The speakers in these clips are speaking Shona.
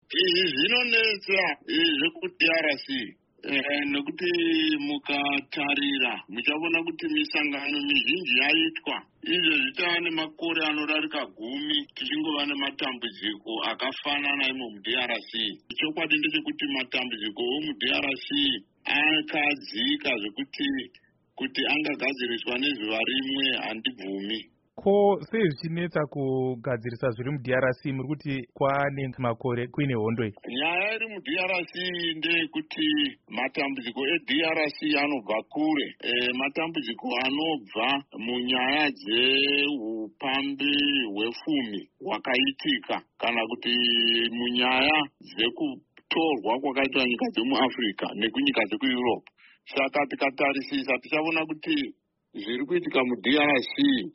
Izvi zvinonetsa zvekuDRC nekuti mukatarira muchaona kuti misangano mizhinji yaitwa izvo zvitava nemakore anodarika 10 tichingova nematambudziko akafanana imo muDRC. Chokwadi ndechekuti matambudziko omuDRC akadzika zvekuti angagadziriswa nezuva rimwe handibvumi. Ko sei zvichinetsa kugadzirisa zviri muDRC muri kuti kwaane makore kuine hondo iyi? Nyaya iri muDRC ndeyekuti matambudziko eDRC anobva kure. Matambudziko anobva munyaya dzeupambi hwepfumi hwakaitika kana kuti munyaya dzekutorwa kwakaitwa nyika dzemuAfrica nekunyika dzekuEurope. Saka tikatarisisa tichaona kuti zviri kuitika muDRC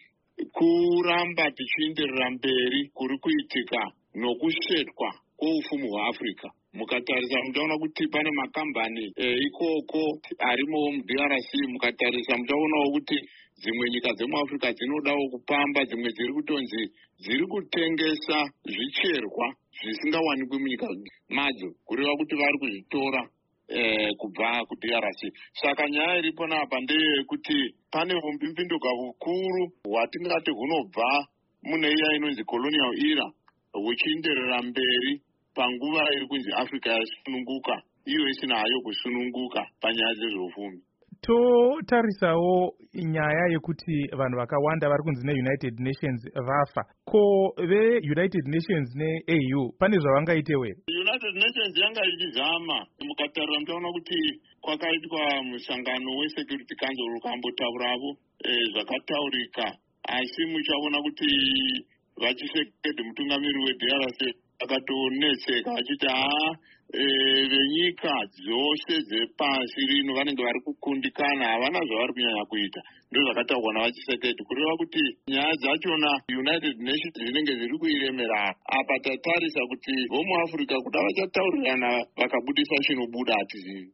kuramba tichienderera mberi kuri kuitika nokusvetwa kwoupfumi hweAfrica. Mukatarisa muchaona kuti pane makambani ikoko arimowo muDRC. Mukatarisa muchaonawo kuti dzimwe nyika dzemuAfrica dzinodawo kupamba, dzimwe dziri kutonzi dziri kutengesa zvicherwa zvisingawanikwi munyika madzo, kureva kuti vari kuzvitora kubva kuDRC. Saka nyaya iripo napa ndeyekuti pane umbimvinduka hukuru hwatingati hunobva mune iya inonzi colonial era huchienderera mberi panguva iri kunzi Africa yasununguka, iyo isina hayo kusununguka panyaya dzezveupfumi. Totarisawo nyaya yekuti vanhu vakawanda vari kunzi neUnited Nations vafa. Ko veUnited Nations neAU pane zvavangaitewe? United Nations yanga ichizama. Mukatarira muchaona kuti kwakaitwa musangano weSecurity Council ukambotauravo zvakataurika, asi muchaona kuti vachisekedi mutungamiri weDRC akatonetseka achiti venyika dzose dzepasi rino vanenge vari kukundikana, havana zvavari kunyanya kuita. Ndo zvakataurwa navachisekedi kureva kuti nyaya dzachona United Nations dzinenge dziri kuiremera. Apa tatarisa kuti vomuAfrica kuda vachataurirana vakabudisa chinobuda hatizivi.